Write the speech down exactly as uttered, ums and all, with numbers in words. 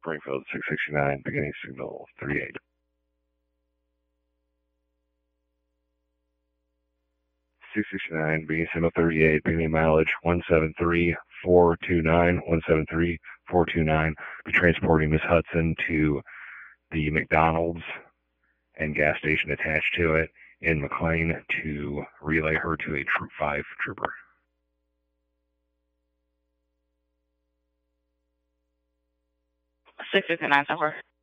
Springfield six sixty-nine, beginning signal thirty-eight. six sixty-nine, beginning signal thirty-eight, beginning mileage one seven three four two nine, one seven three four two nine. Be transporting Miss Hudson to the McDonald's and gas station attached to it in McLean to relay her to a Troop five trooper. six sixty-nine, over.